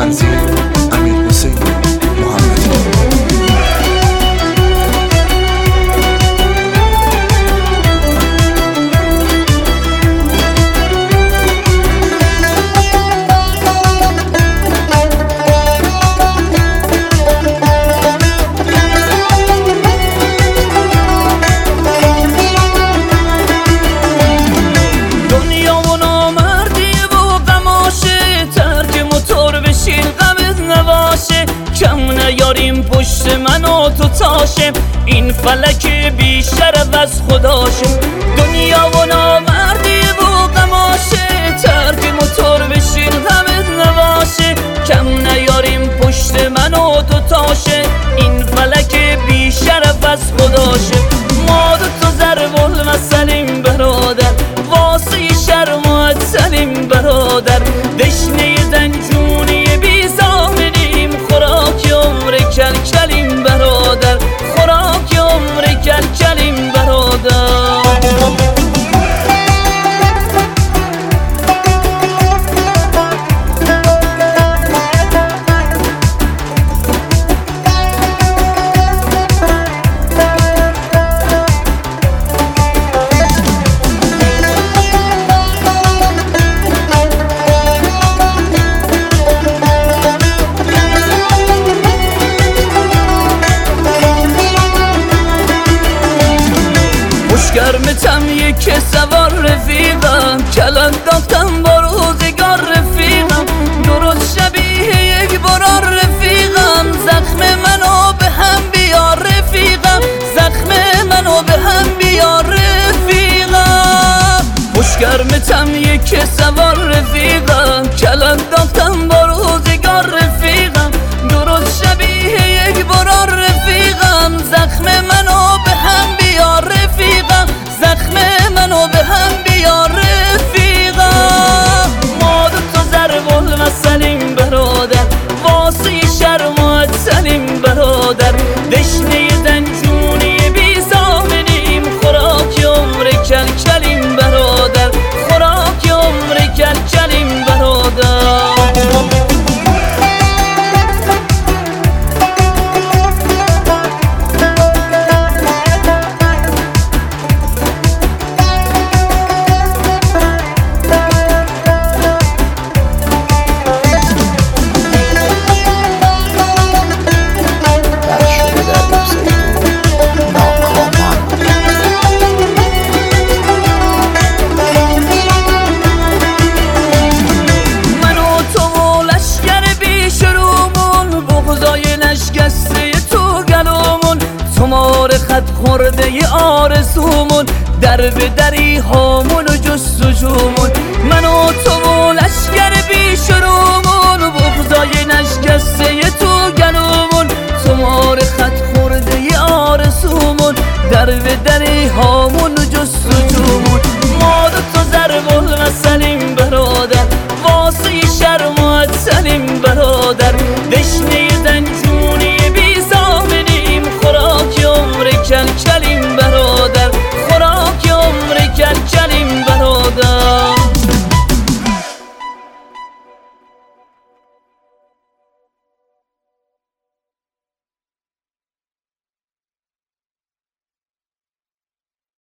تنظیم امیرحسین محمدی. کم نیاریم پشت من و تو تاشه، این فلک بی شرف از خداشه. دنیا و نامردی و غماشه، ترک موتور بشین غمت نباشه. کم نیاریم پشت من و تو تاشه، این فلک بی شرف از خداشه. ما دو تو ضرب المثلیم برادر، واسه شرم و عدسلیم برادر. دشنه دنجونی بی زامنیم، خوراک عمر کلکلیم برادر، خوراک عمر کلکلیم برادر. گرمتم یک سوار رفیقم، کلان داختم با روزگار رفیقم. درست شبیه یک برار رفیقم، زخم منو به هم بیار رفیقم، زخم منو به هم بیار رفیقم. خوش گرمتم یک سوار رفیقم، کلان داختم با روزگار رفیقم. درست شبیه یک برار رفیقم، زخم منو به هم بیار رفیقم، زخم منو به هم بیار رفیقم. ما دو تو ضرب المثلیم برادر، واسه شرم و عدسلیم برادر. دشنه دنجونی بی زامنیم، خوراک عمر کلکلیم برادر، خوراک عمر کلکلیم برادر. خط خورده ی آرزومون، در به دری هامون و جستجومون.